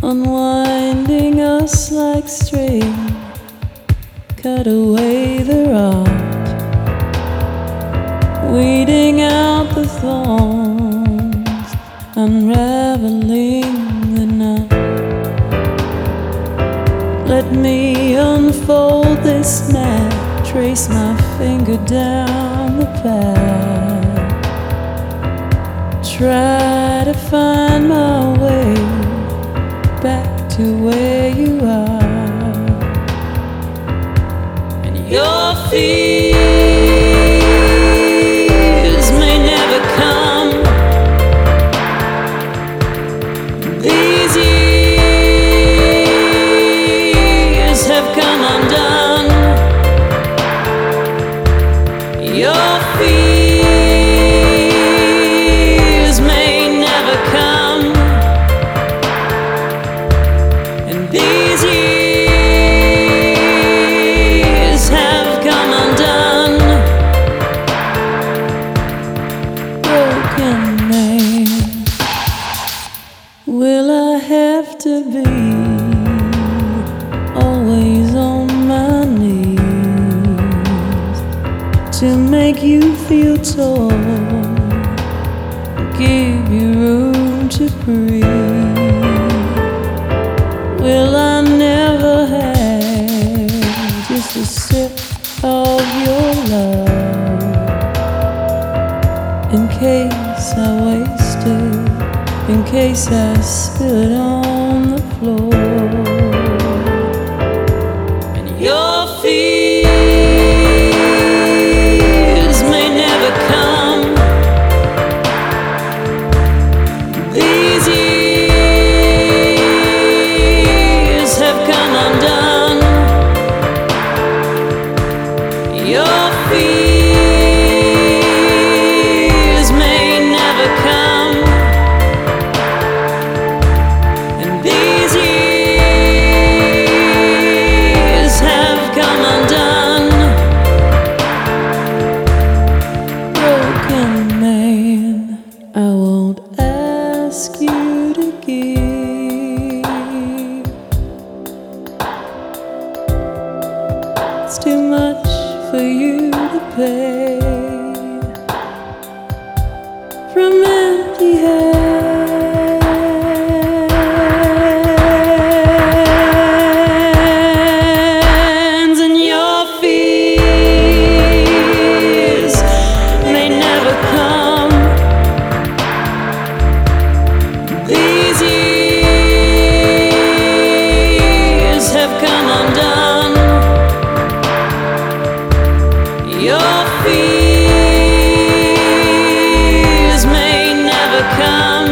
unwinding us like string. Cut away the rot, weeding out the thorns, unraveling the knot. Let me unfold this mat, trace my finger down the path, try to find my way back to where you are. And your fears may never come. These years have come undone. Your fears may never come. And these years have come undone. Broken man, will I have to be always on my knees to make you feel torn, give you room to breathe? Will I never have just a sip of your love in case I waste it, in case I spill it on the floor? And your fears may never come. These years have come undone. Your fears may never come. And these years have come undone. Broken man, I won't ask you to give. It's too much for you to pay from empty hands. And your fears may never come. These years have come undone. Your fears may never come.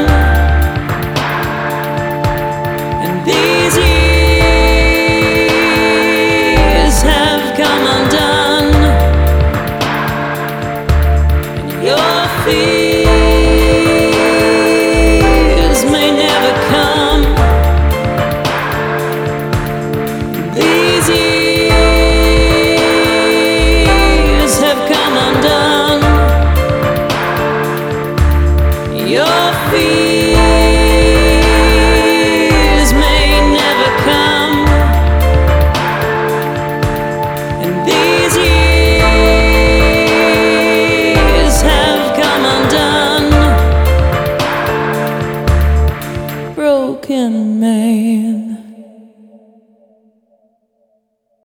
And these years have come undone. And your fears may never come. These years have come undone. Your fears may never come. And these years have come undone. Broken man.